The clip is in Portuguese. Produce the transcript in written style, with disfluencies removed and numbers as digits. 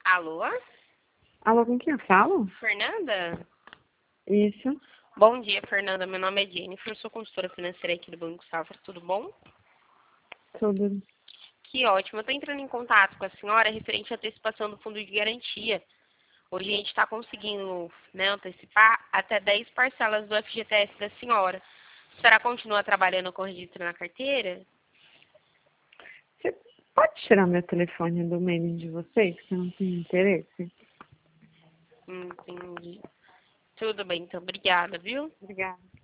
Alô? Alô, com quem eu falo? Fernanda? Isso, Bom dia, Fernanda. Meu nome é Jennifer, eu sou consultora financeira aqui do Banco Safra. Tudo bom? tudo. Que ótimo. Eu estou entrando em contato com a senhora referente à antecipação do fundo de garantia. Hoje a gente está conseguindo, antecipar até 10 parcelas do FGTS da senhora. A senhora continua trabalhando com registro na carteira? Você pode tirar meu telefone do mailing de vocês, que eu não tenho interesse? Entendi. Tudo bem, então. Obrigada, viu? Obrigada.